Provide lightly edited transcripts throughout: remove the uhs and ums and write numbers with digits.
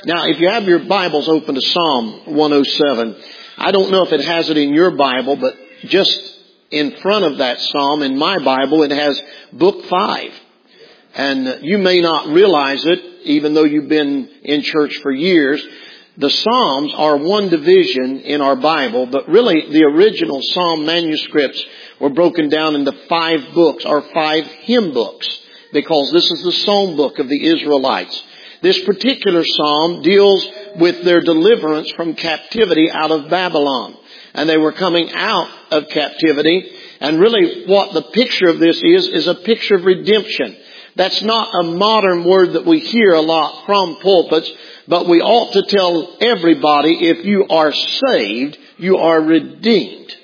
Now, if you have your Bibles open to Psalm 107, I don't know if it has it in your Bible, but just in front of that Psalm in my Bible, it has Book 5. And you may not realize it, even though you've been in church for years. The Psalms are one division in our Bible, but really the original Psalm manuscripts were broken down into 5 books, or 5 hymn books, because this is the Psalm book of the Israelites. This particular Psalm deals with their deliverance from captivity out of Babylon. And they were coming out of captivity. And really what the picture of this is a picture of redemption. That's not a modern word that we hear a lot from pulpits, but we ought to tell everybody, if you are saved, you are redeemed.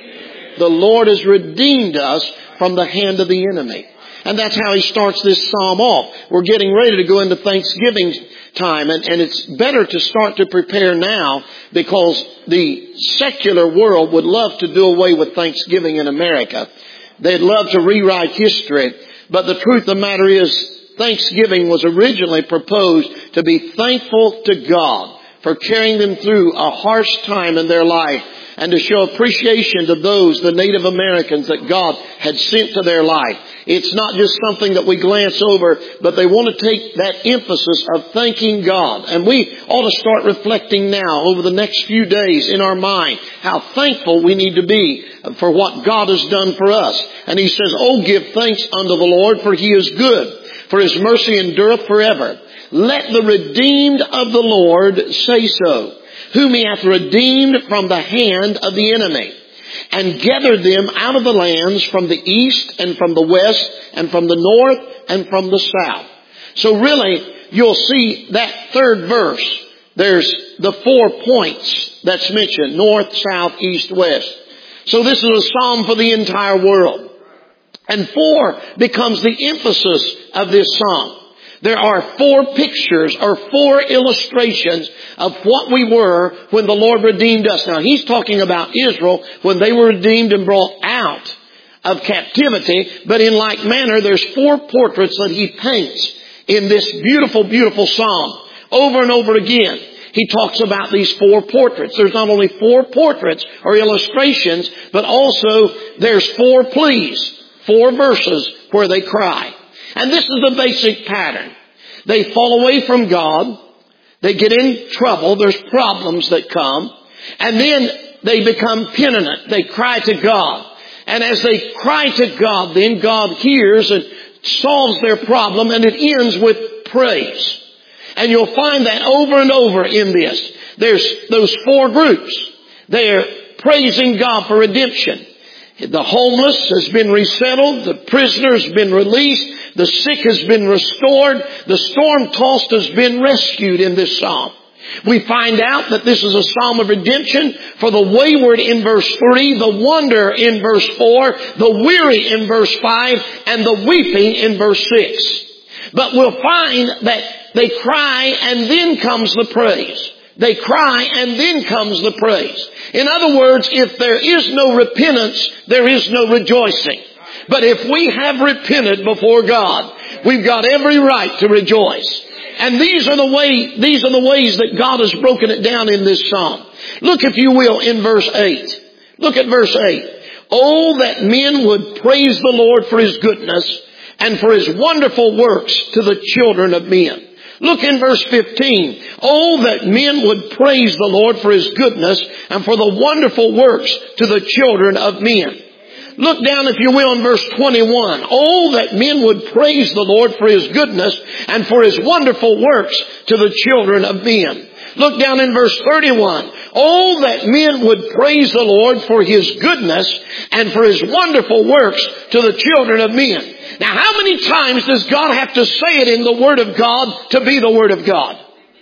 The Lord has redeemed us from the hand of the enemy. And that's how he starts this psalm off. We're getting ready to go into Thanksgiving time, and it's better to start to prepare now, because the secular world would love to do away with Thanksgiving in America. They'd love to rewrite history. But the truth of the matter is, Thanksgiving was originally proposed to be thankful to God for carrying them through a harsh time in their life, and to show appreciation to those, the Native Americans, that God had sent to their life. It's not just something that we glance over, but they want to take that emphasis of thanking God. And we ought to start reflecting now over the next few days in our mind how thankful we need to be for what God has done for us. And he says, "Oh, give thanks unto the Lord, for he is good, for his mercy endureth forever. Let the redeemed of the Lord say so, whom he hath redeemed from the hand of the enemy, and gathered them out of the lands from the east and from the west and from the north and from the south." So really, you'll see that third verse. There's the 4 points that's mentioned: north, south, east, west. So this is a psalm for the entire world. And 4 becomes the emphasis of this psalm. There are 4 pictures or 4 illustrations of what we were when the Lord redeemed us. Now, he's talking about Israel when they were redeemed and brought out of captivity. But in like manner, there's 4 portraits that he paints in this beautiful, beautiful psalm. Over and over again, he talks about these 4 portraits. There's not only 4 portraits or illustrations, but also there's 4 pleas, 4 verses where they cry. And this is the basic pattern. They fall away from God. They get in trouble. There's problems that come. And then they become penitent. They cry to God. And as they cry to God, then God hears and solves their problem, and it ends with praise. And you'll find that over and over in this. There's those 4 groups. They're praising God for redemption. The homeless has been resettled. The prisoner has been released. The sick has been restored. The storm-tossed has been rescued in this psalm. We find out that this is a psalm of redemption for the wayward in verse 3, the wanderer in verse 4, the weary in verse 5, and the weeping in verse 6. But we'll find that they cry and then comes the praise. They cry and then comes the praise. In other words, if there is no repentance, there is no rejoicing. But if we have repented before God, we've got every right to rejoice. And these are the ways that God has broken it down in this psalm. Look, if you will, in verse 8. Look at verse 8. "Oh, that men would praise the Lord for his goodness and for his wonderful works to the children of men." Look in verse 15. "Oh, that men would praise the Lord for his goodness and for the wonderful works to the children of men." Look down, if you will, in verse 21. "Oh, that men would praise the Lord for his goodness and for his wonderful works to the children of men." Look down in verse 31. "Oh, that men would praise the Lord for his goodness and for his wonderful works to the children of men." Now, how many times does God have to say it in the Word of God to be the Word of God?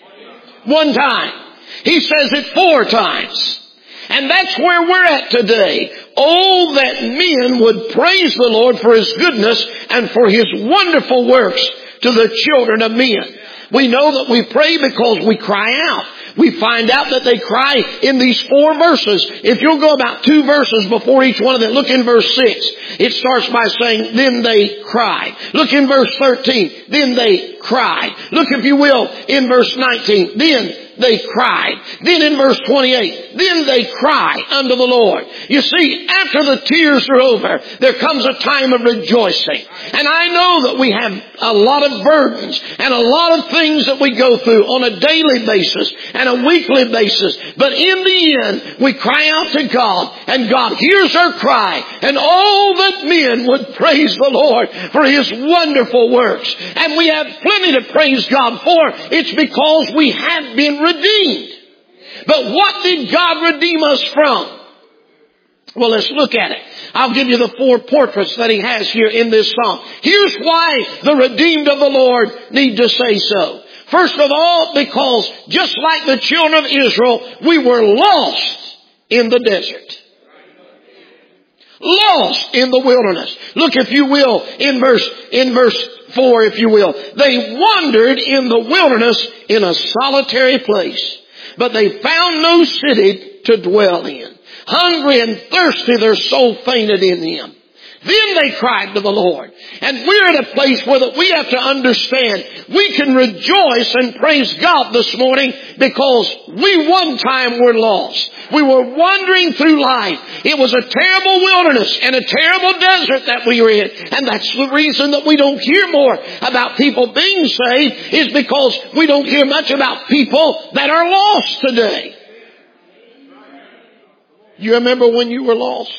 1 time. He says it 4 times. And that's where we're at today. "Oh, that men would praise the Lord for his goodness and for his wonderful works to the children of men." We know that we pray because we cry out. We find out that they cry in these 4 verses. If you'll go about 2 verses before each one of them, look in verse 6. It starts by saying, then they cried. Look in verse 13. Then they cried. Look, if you will, in verse 19. Then they cried. Then in verse 28, then they cry unto the Lord. You see, after the tears are over, there comes a time of rejoicing. And I know that we have a lot of burdens and a lot of things that we go through on a daily basis and a weekly basis. But in the end, we cry out to God, and God hears our cry. And all that men would praise the Lord for His wonderful works. And we have plenty to praise God for. It's because we have been redeemed. But what did God redeem us from? Well, let's look at it. I'll give you the 4 portraits that He has here in this psalm. Here's why the redeemed of the Lord need to say so. First of all, because just like the children of Israel, we were lost in the desert. Lost in the wilderness. Look, if you will, in verse 4, if you will. They wandered in the wilderness in a solitary place, but they found no city to dwell in. Hungry and thirsty, their soul fainted in them. Then they cried to the Lord. And we're at a place where we have to understand we can rejoice and praise God this morning because we one time were lost. We were wandering through life. It was a terrible wilderness and a terrible desert that we were in. And that's the reason that we don't hear more about people being saved, is because we don't hear much about people that are lost today. You remember when you were lost?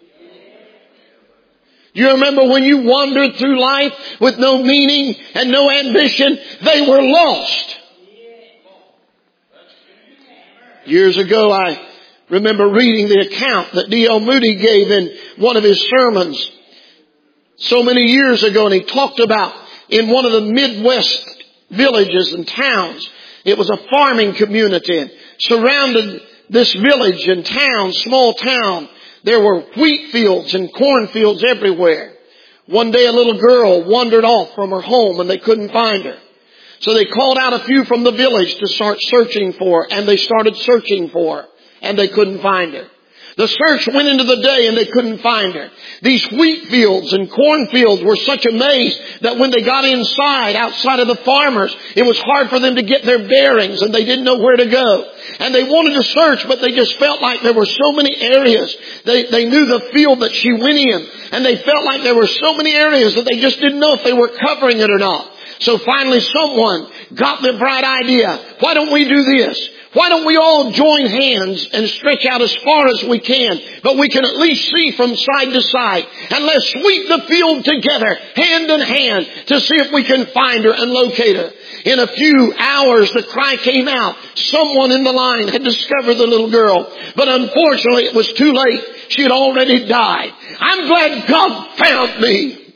You remember when you wandered through life with no meaning and no ambition? They were lost. Years ago, I remember reading the account that D.L. Moody gave in one of his sermons so many years ago, and he talked about in one of the Midwest villages and towns. It was a farming community, and surrounded this village and town, small town, there were wheat fields and cornfields everywhere. One day a little girl wandered off from her home and they couldn't find her. So they called out a few from the village to start searching for her, and they started searching for her, and they couldn't find her. The search went into the day and they couldn't find her. These wheat fields and cornfields were such a maze that when they got outside of the farmers, it was hard for them to get their bearings, and they didn't know where to go. And they wanted to search, but they just felt like there were so many areas. They knew the field that she went in, and they felt like there were so many areas that they just didn't know if they were covering it or not. So finally someone got the bright idea. Why don't we do this? Why don't we all join hands and stretch out as far as we can, but we can at least see from side to side, and let's sweep the field together, hand in hand, to see if we can find her and locate her. In a few hours, the cry came out. Someone in the line had discovered the little girl, but unfortunately it was too late. She had already died. I'm glad God found me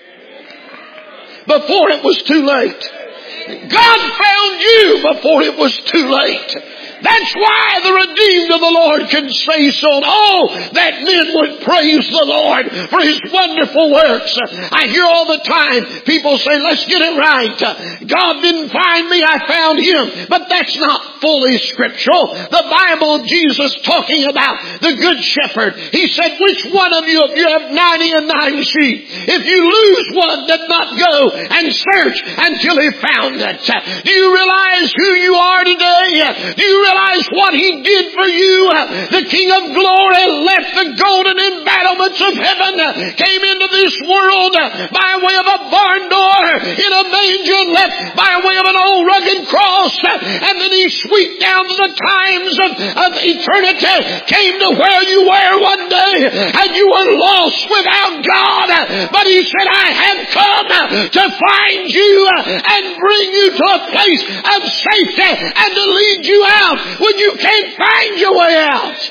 before it was too late. God found you before it was too late. That's why the redeemed of the Lord can say so. Oh, that men would praise the Lord for His wonderful works. I hear all the time people say, let's get it right. God didn't find me, I found Him. But that's not fully scriptural. The Bible, Jesus talking about the Good Shepherd, He said, which one of you, if you have 99 sheep, if you lose one, did not go and search until He found it? Do you realize who you are today? Do you realize what He did for you? The King of Glory left the golden embattlements of heaven, came into this world by way of a barn door in a manger, left by way of an old rugged cross, and then He swept down to the times of eternity, came to where you were one day, and you were lost without God. But He said, I have come to find you and bring you to a place of safety and to lead you out when you can't find your way out.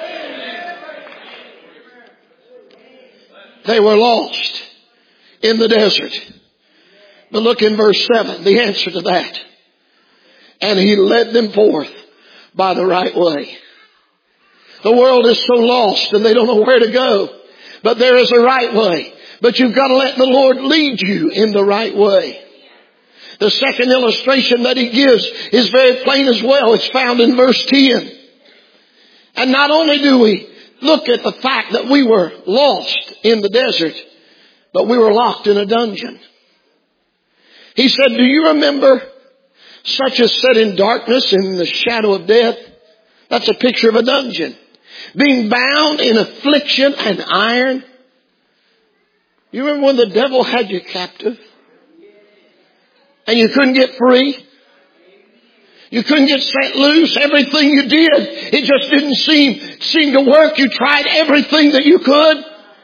They were lost in the desert. But look in verse 7, the answer to that. And He led them forth by the right way. The world is so lost and they don't know where to go. But there is a right way. But you've got to let the Lord lead you in the right way. The second illustration that he gives is very plain as well. It's found in verse 10. And not only do we look at the fact that we were lost in the desert, but we were locked in a dungeon. He said, do you remember such as sat in darkness in the shadow of death? That's a picture of a dungeon. Being bound in affliction and iron. You remember when the devil had you captive? And you couldn't get free? You couldn't get set loose. Everything you did, it just didn't seem to work. You tried everything that you could.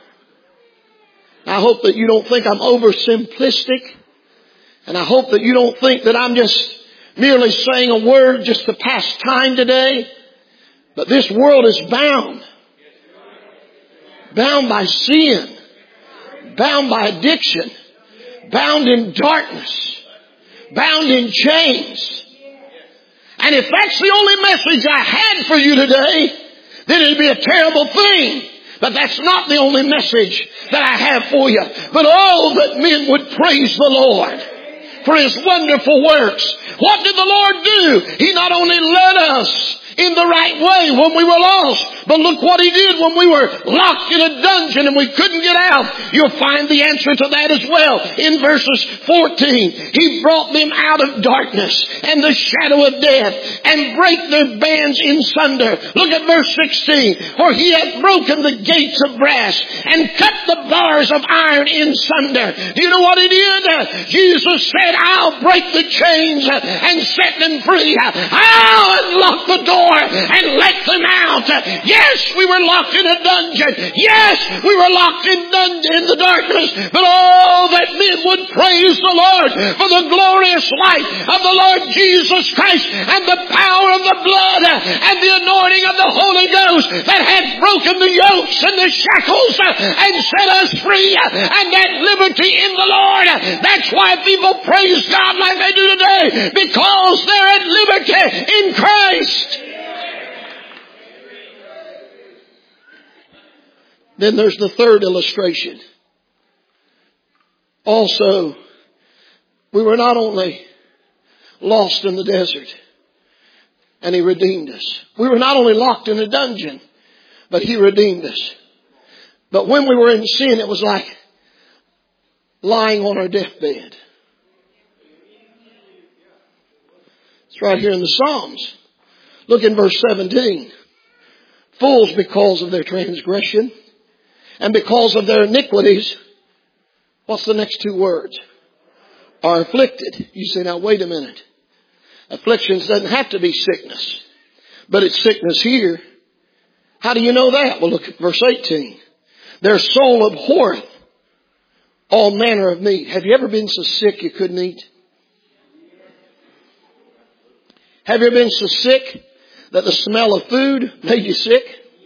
I hope that you don't think I'm oversimplistic. And I hope that you don't think that I'm just merely saying a word just to pass time today. But this world is bound. Bound by sin. Bound by addiction. Bound in darkness. Bound in chains. And if that's the only message I had for you today, then it'd be a terrible thing. But that's not the only message that I have for you. But oh, that men would praise the Lord for His wonderful works. What did the Lord do? He not only led us in the right way when we were lost, but look what He did when we were locked in a dungeon and we couldn't get out. You'll find the answer to that as well in verses 14. He brought them out of darkness and the shadow of death and brake their bands in sunder. Look at verse 16. For He hath broken the gates of brass and cut the bars of iron in sunder. Do you know what He did? Jesus said, I'll break the chains and set them free. I'll unlock the door and let them out. Yes, we were locked in a dungeon. Yes, we were locked in the darkness. But oh, that men would praise the Lord for the glorious light of the Lord Jesus Christ and the power of the blood and the anointing of the Holy Ghost that had broken the yokes and the shackles and set us free, and that liberty in the Lord. That's why people praise God like they do today, because they're at liberty in Christ. Then there's the third illustration. Also, we were not only lost in the desert, and He redeemed us. We were not only locked in a dungeon, but He redeemed us. But when we were in sin, it was like lying on our deathbed. It's right here in the Psalms. Look in verse 17. Fools, because of their transgression and because of their iniquities, what's the next two words? Are afflicted. You say, now wait a minute. Afflictions doesn't have to be sickness, but it's sickness here. How do you know that? Well, look at verse 18. Their soul abhorreth all manner of meat. Have you ever been so sick you couldn't eat? Have you ever been so sick that the smell of food made you sick?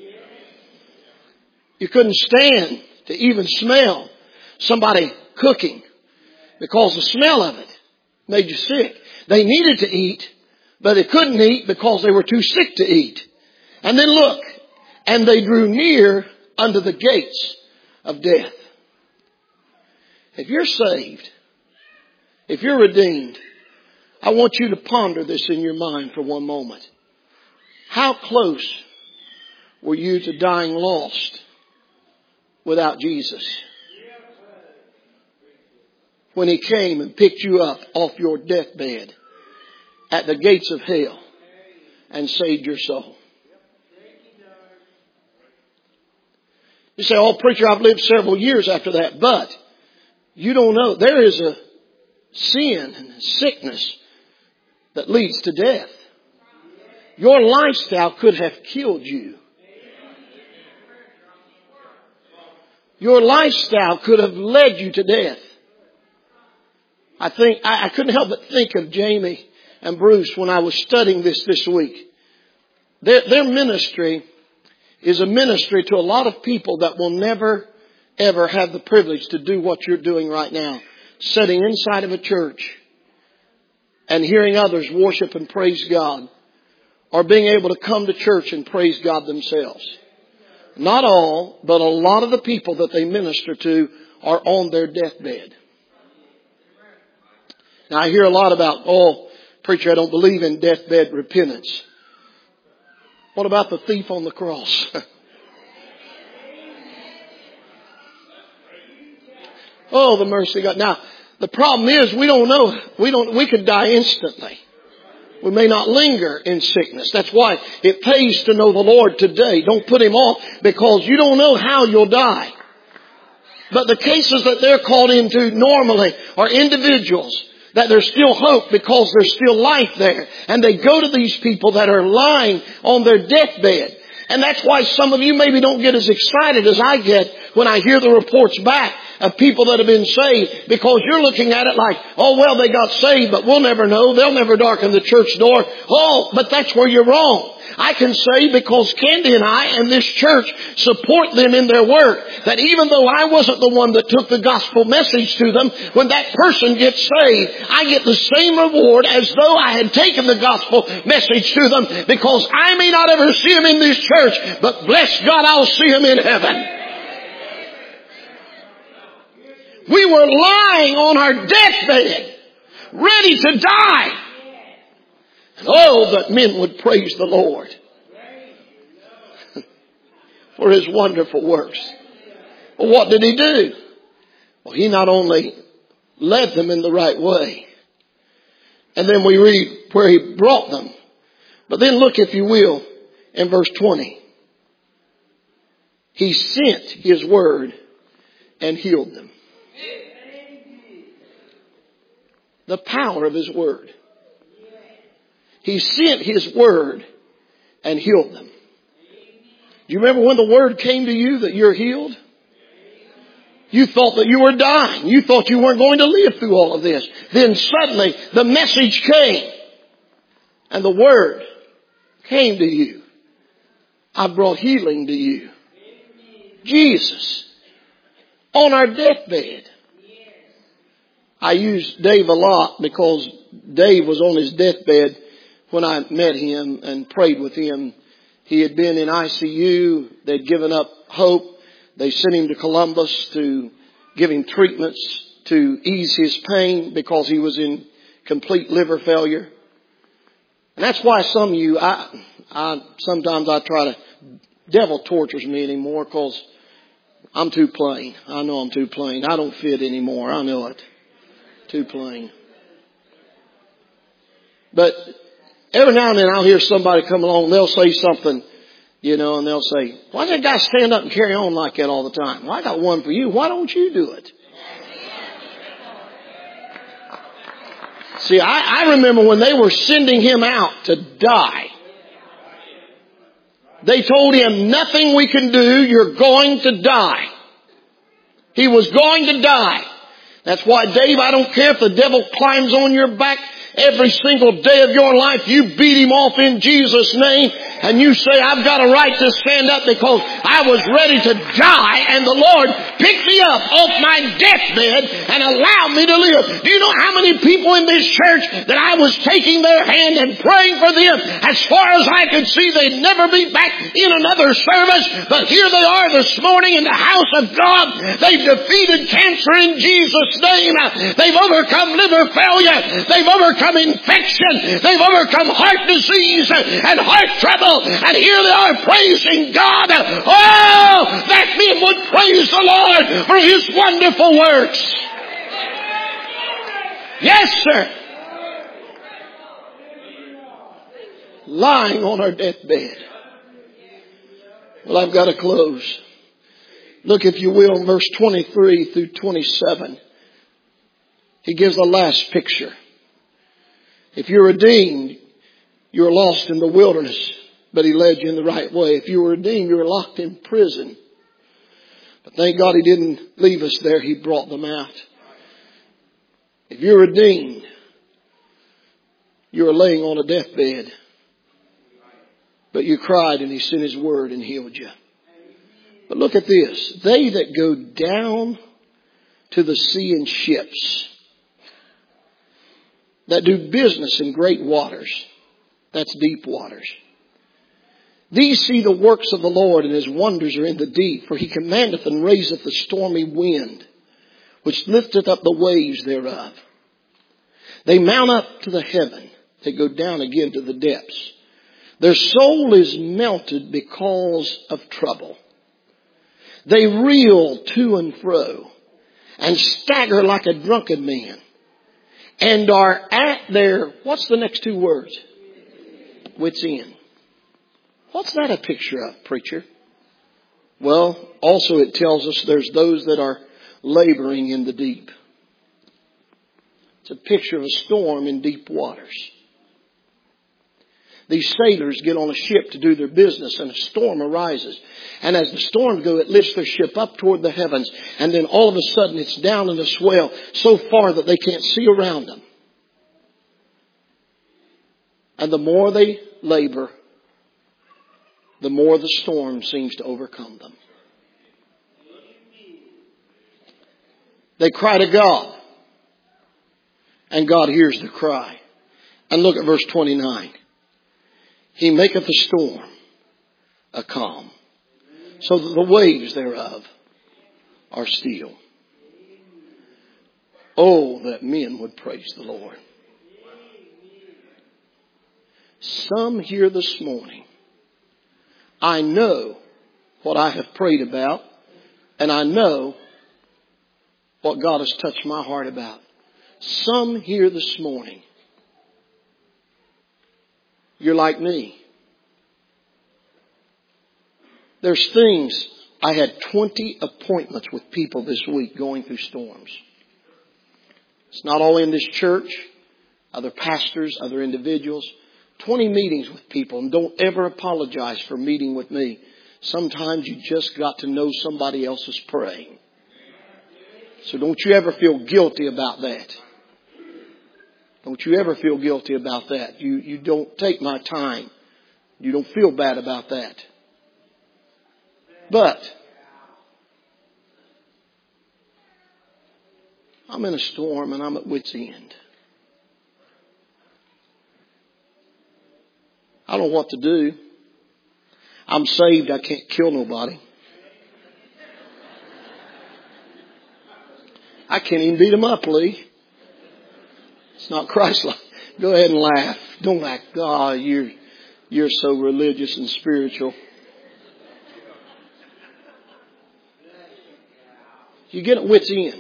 You couldn't stand to even smell somebody cooking because the smell of it made you sick. They needed to eat, but they couldn't eat because they were too sick to eat. And then look, and they drew near unto the gates of death. If you're saved, if you're redeemed, I want you to ponder this in your mind for one moment. How close were you to dying lost without Jesus? When He came and picked you up off your deathbed at the gates of hell and saved your soul. You say, oh, preacher, I've lived several years after that. But you don't know. There is a sin and a sickness that leads to death. Your lifestyle could have killed you. Your lifestyle could have led you to death. I couldn't help but think of Jamie and Bruce when I was studying this week. Their ministry is a ministry to a lot of people that will never, ever have the privilege to do what you're doing right now. Sitting inside of a church and hearing others worship and praise God, or being able to come to church and praise God themselves. Not all, but a lot of the people that they minister to are on their deathbed. Now I hear a lot about, oh, preacher, I don't believe in deathbed repentance. What about the thief on the cross? Oh, the mercy of God. Now, the problem is we don't know. We could die instantly. We may not linger in sickness. That's why it pays to know the Lord today. Don't put Him off because you don't know how you'll die. But the cases that they're called into normally are individuals that there's still hope because there's still life there. And they go to these people that are lying on their deathbed. And that's why some of you maybe don't get as excited as I get when I hear the reports back of people that have been saved, because you're looking at it like, oh, well, they got saved, but we'll never know. They'll never darken the church door. Oh, but that's where you're wrong. I can say, because Candy and I and this church support them in their work, that even though I wasn't the one that took the gospel message to them, when that person gets saved, I get the same reward as though I had taken the gospel message to them, because I may not ever see them in this church, but bless God, I'll see them in heaven. We were lying on our deathbed, ready to die. And oh, that men would praise the Lord for His wonderful works. Well, what did He do? Well, He not only led them in the right way, and then we read where He brought them, but then look, if you will, in verse 20. He sent His word and healed them. The power of His word. He sent His word and healed them. Do you remember when the word came to you that you're healed? You thought that you were dying. You thought you weren't going to live through all of this. Then suddenly the message came. And the word came to you. I brought healing to you. Jesus. On our deathbed. I use Dave a lot because Dave was on his deathbed when I met him and prayed with him. He had been in ICU. They'd given up hope. They sent him to Columbus to give him treatments to ease his pain because he was in complete liver failure. And that's why some of you, sometimes I try to, devil tortures me anymore because I'm too plain. I know I'm too plain. I don't fit anymore. I know it. Too plain. But every now and then I'll hear somebody come along, they'll say something, and they'll say, why does that guy stand up and carry on like that all the time? Well, I got one for you. Why don't you do it? See, I remember when they were sending him out to die. They told him, nothing we can do, you're going to die. He was going to die. That's why, Dave, I don't care if the devil climbs on your back every single day of your life. You beat him off in Jesus' name. And you say, I've got a right to stand up because I was ready to die. And the Lord picked me up off my deathbed and allowed me to live. Do you know how many people in this church that I was taking their hand and praying for them? As far as I could see, they'd never be back in another service. But here they are this morning in the house of God. They've defeated cancer in Jesus' name. They've overcome liver failure. They've overcome infection. They've overcome heart disease and heart trouble. And here they are praising God. Oh, that men would praise the Lord for His wonderful works. Yes, sir. Lying on our deathbed. Well, I've got to close. Look, if you will, verse 23 through 27. He gives the last picture. If you're redeemed, you're lost in the wilderness, but He led you in the right way. If you were redeemed, you were locked in prison. But thank God He didn't leave us there. He brought them out. If you're redeemed, you are laying on a deathbed, but you cried and He sent His word and healed you. But look at this. They that go down to the sea in ships, that do business in great waters, that's deep waters. These see the works of the Lord, and His wonders are in the deep. For He commandeth and raiseth the stormy wind, which lifteth up the waves thereof. They mount up to the heaven. They go down again to the depths. Their soul is melted because of trouble. They reel to and fro and stagger like a drunken man and are at their, what's the next two words? Wits end. What's that a picture of, preacher? Well, also it tells us there's those that are laboring in the deep. It's a picture of a storm in deep waters. These sailors get on a ship to do their business and a storm arises. And as the storms go, it lifts their ship up toward the heavens. And then all of a sudden it's down in a swell so far that they can't see around them. And the more they labor, the more the storm seems to overcome them. They cry to God. And God hears their cry. And look at verse 29. He maketh a storm a calm, so that the waves thereof are still. Oh, that men would praise the Lord. Some here this morning, I know what I have prayed about, and I know what God has touched my heart about. Some here this morning, you're like me. There's things, I had 20 appointments with people this week going through storms. It's not all in this church, other pastors, other individuals. 20 meetings with people, and don't ever apologize for meeting with me. Sometimes you just got to know somebody else is praying. So don't you ever feel guilty about that. Don't you ever feel guilty about that. You don't take my time. You don't feel bad about that. But I'm in a storm and I'm at wit's end. I don't know what to do. I'm saved. I can't kill nobody. I can't even beat them up, Lee. It's not Christ-like. Go ahead and laugh. Don't act. Oh, you're so religious and spiritual. You get at wit's end.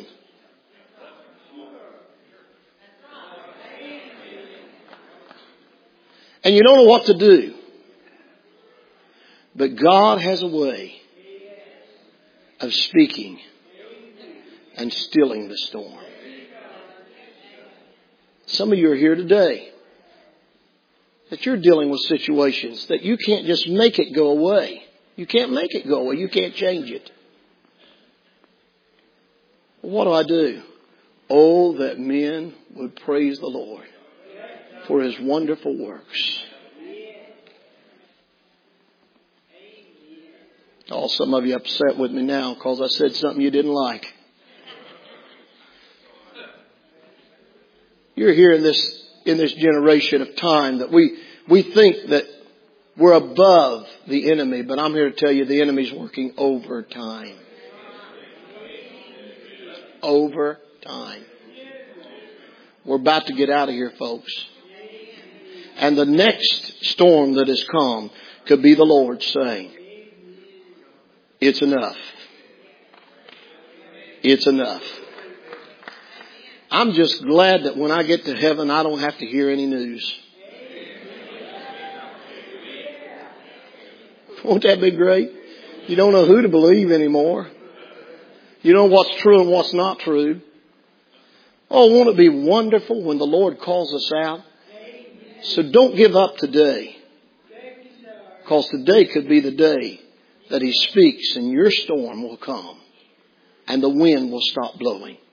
And you don't know what to do. But God has a way of speaking and stilling the storm. Some of you are here today that you're dealing with situations that you can't just make it go away. You can't make it go away. You can't change it. What do? Oh, that men would praise the Lord for His wonderful works. Oh, some of you upset with me now because I said something you didn't like. You're here in this generation of time that we think that we're above the enemy, but I'm here to tell you the enemy's working overtime. Overtime. We're about to get out of here, folks. And the next storm that has come could be the Lord saying, it's enough. It's enough. I'm just glad that when I get to heaven, I don't have to hear any news. Won't that be great? You don't know who to believe anymore. You know what's true and what's not true. Oh, won't it be wonderful when the Lord calls us out? So don't give up today. Because today could be the day that He speaks and your storm will come and the wind will stop blowing.